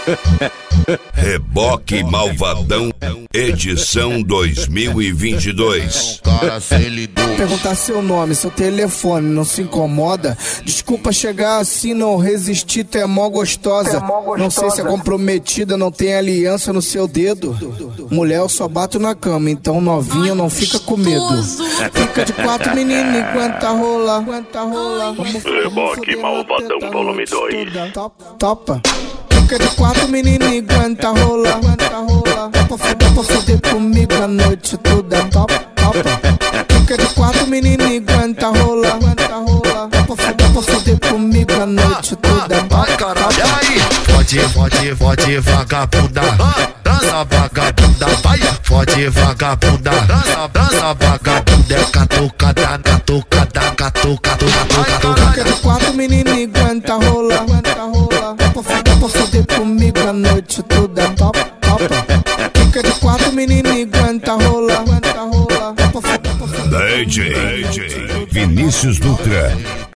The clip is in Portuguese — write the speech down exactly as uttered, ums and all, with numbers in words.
Reboque Malvadão, edição dois mil e vinte e dois. Perguntar seu nome, seu telefone, não se incomoda? Desculpa chegar assim, não resistir, tu é mó gostosa. Não sei se é comprometida, não tem aliança no seu dedo. Mulher, eu só bato na cama, então novinho não fica com medo. Fica de quatro, menino, e aguenta rolar, aguenta rolar. Reboque Malvadão, volume dois. Topa. Fica de quatro, menino, e aguenta rolar, aguenta rolar. Topa, foda pra foder comigo a noite toda. Topa, topa. Fica de quatro, menino, e aguenta rolar, aguenta rolar. Topa, foda pra foder comigo a noite toda. Topa, topa. Fode, fode, fode, vagabunda. Dança, vagabunda, vai. Fode, vagabunda. Dança, dança, vagabunda. É catucada, catucada, catucada, catucada. Fica de quatro, menino, e aguenta rolar, aguenta rolar. Topa, foda pra foder comigo a noite toda. Topa, topa. Fica de quatro, menino, e aguenta rolar, aguenta rolar. Topa, foda pra foder D J Vinícius Dutra.